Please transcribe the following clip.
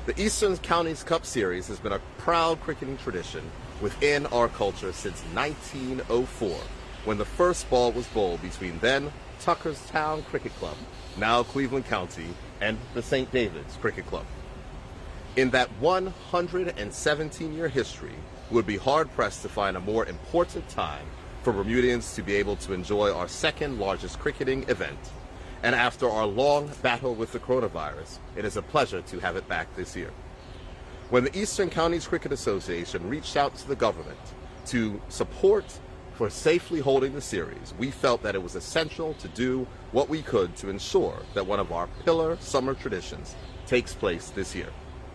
The Eastern Counties Cup Series has been a proud cricketing tradition within our culture since 1904, when the first ball was bowled between then Tuckerstown Cricket Club, now Cleveland County, and the St. David's Cricket Club. In that 117-year history, it would be hard-pressed to find a more important time for Bermudians to be able to enjoy our second largest cricketing event. And after our long battle with the coronavirus, it is a pleasure to have it back this year. When the Eastern Counties Cricket Association reached out to the government to support for safely holding the series, we felt that it was essential to do what we could to ensure that one of our pillar summer traditions takes place this year.